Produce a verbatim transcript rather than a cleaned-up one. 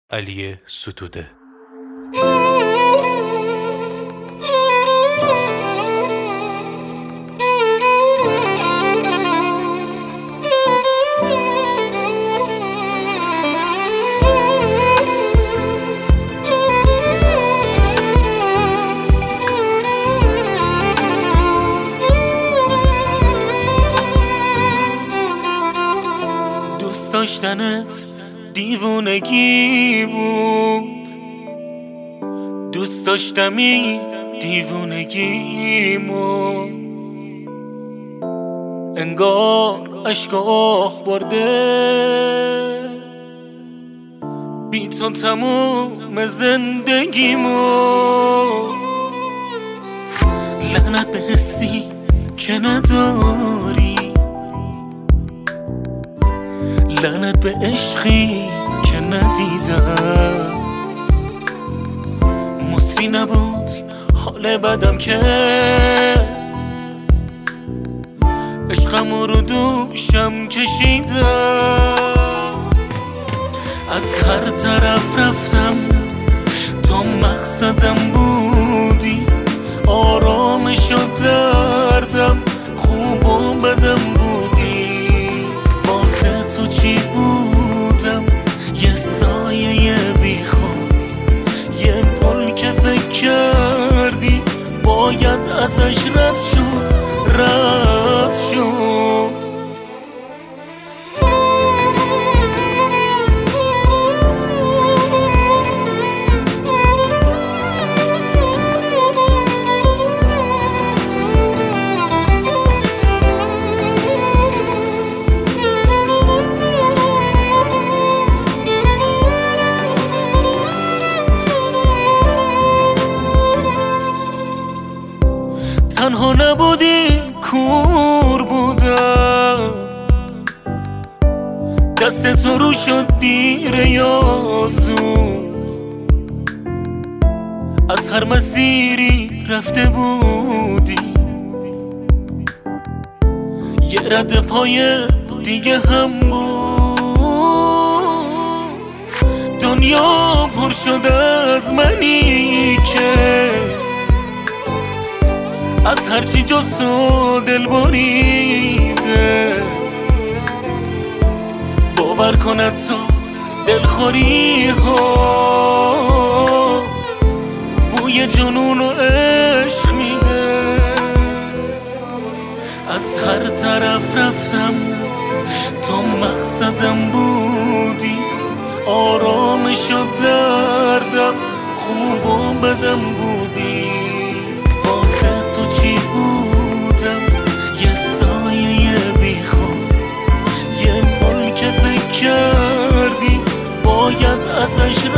علی ستوده. دوست داشتنت دیوونگی بود، دوست داشتمی دیوونگیمو، انگار عشق آه برده بی تو تموم زندگیمو. لعنت به حسی که نداری، لعنت به عشقی که ندیدم. مصری نبود حال بدم که عشقم رو دوشم کشیدم. از هر طرف رفتم تا مقصدم بودی، آرامش و دردم خوب و بدم بودی. واسه تو چی بودم؟ یه سایه بی خود، یه پل که فکر کردی باید ازش رد شد، رد شد. تنها نبودی کور بودم، دست تو رو شد دیره یا زود. از هر مسیری رفته بودی، یه رد پای دیگه هم بود. دنیا پر شده از منی که از هرچی جز تو دل بریده. باور کند تو دلخوری ها بوی جنون و عشق میده. از هر طرف رفتم تا مقصدم بودی، آرامش و دردم خوب و بدم بودی. تو چی بودم؟ یه سایه بی خود، یه پل که فکر کردی باید ازش